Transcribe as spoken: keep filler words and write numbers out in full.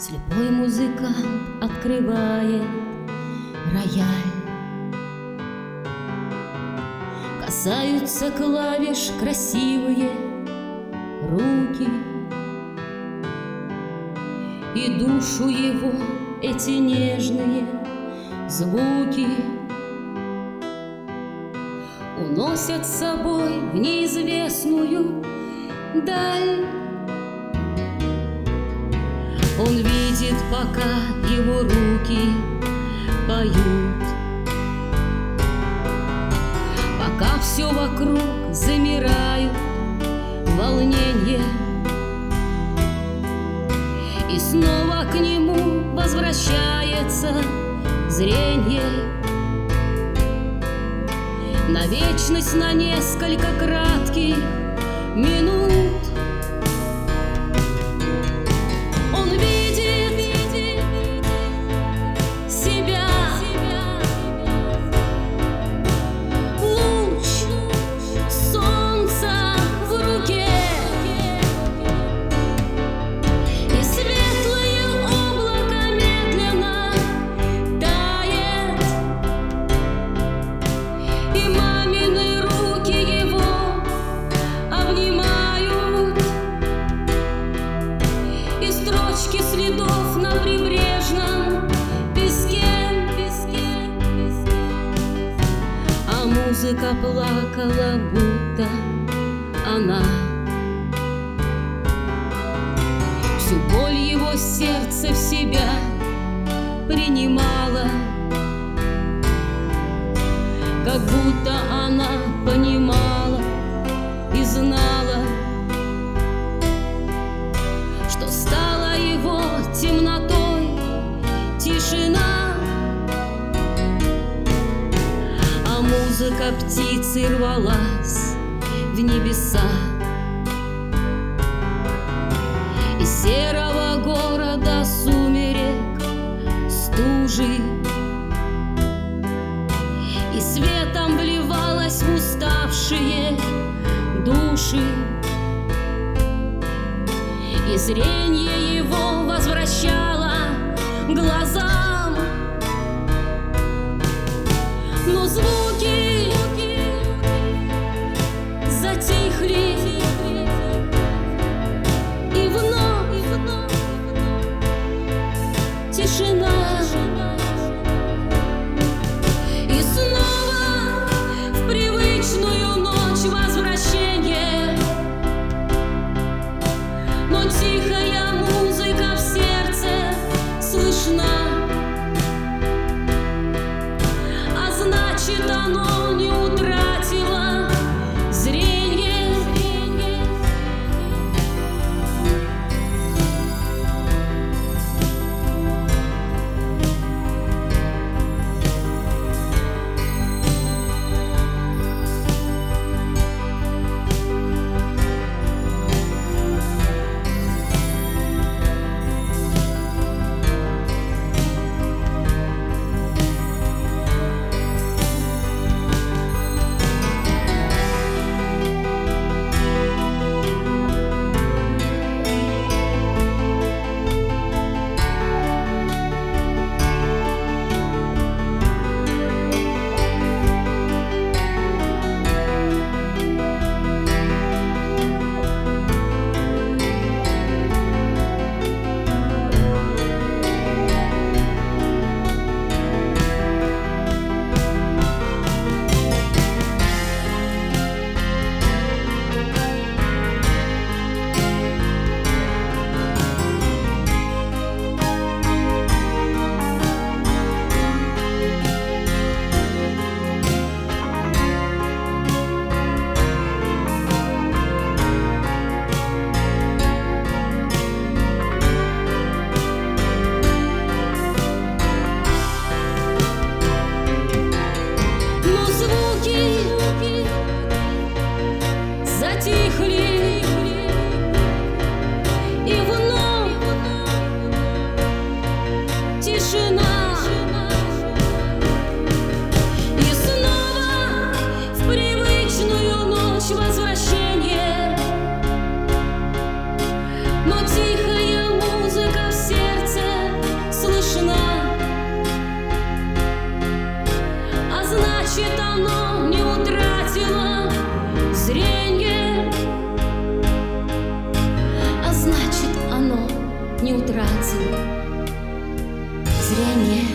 Слепой музыкант открывает рояль. Касаются клавиш красивые руки, и душу его эти нежные звуки уносят с собой в неизвестную даль. Он видит, пока его руки поют, пока все вокруг замирают волнение, и снова к нему возвращается зрение. На вечность, на несколько кратких минут он видит себя, луч солнца в руке, и светлое облако медленно тает, и мамины руки его обнимают, и строчки следов на прибрежном песке, а музыка плакала, будто она всю боль его сердца в себя принимала, как будто она понимала и знала, что стала его темнотой тишина, а музыка птицы рвалась в небеса. Из серого города сумерек стужи, и светом вливалась в уставшие души, и зрение его возвращало глазам, но звуки затихли, и вновь тишина. И снова в привычную ночь возвращение, но тихая музыка в сердце слышна, а значит, оно не утратило зрение. Затихли, и вновь тишина, и снова в привычную ночь возвращение, но тихая музыка в сердце утратил зрение.